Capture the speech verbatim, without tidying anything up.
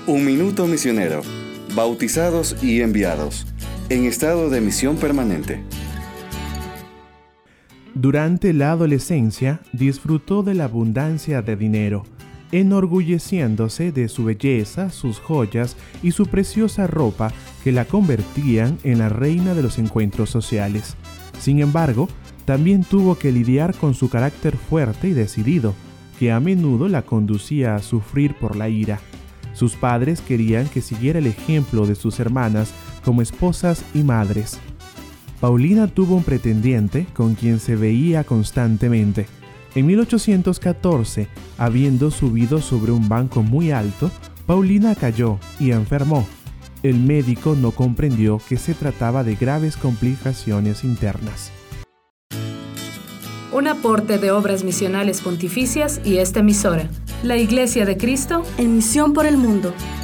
Un minuto misionero, bautizados y enviados, en estado de misión permanente. Durante la adolescencia disfrutó de la abundancia de dinero, enorgulleciéndose de su belleza, sus joyas y su preciosa ropa que la convertían en la reina de los encuentros sociales. Sin embargo, también tuvo que lidiar con su carácter fuerte y decidido, que a menudo la conducía a sufrir por la ira. Sus padres querían que siguiera el ejemplo de sus hermanas como esposas y madres. Paulina tuvo un pretendiente con quien se veía constantemente. En mil ochocientos catorce, habiendo subido sobre un banco muy alto, Paulina cayó y enfermó. El médico no comprendió que se trataba de graves complicaciones internas. Un aporte de Obras Misionales Pontificias y esta emisora, la Iglesia de Cristo, en misión por el mundo.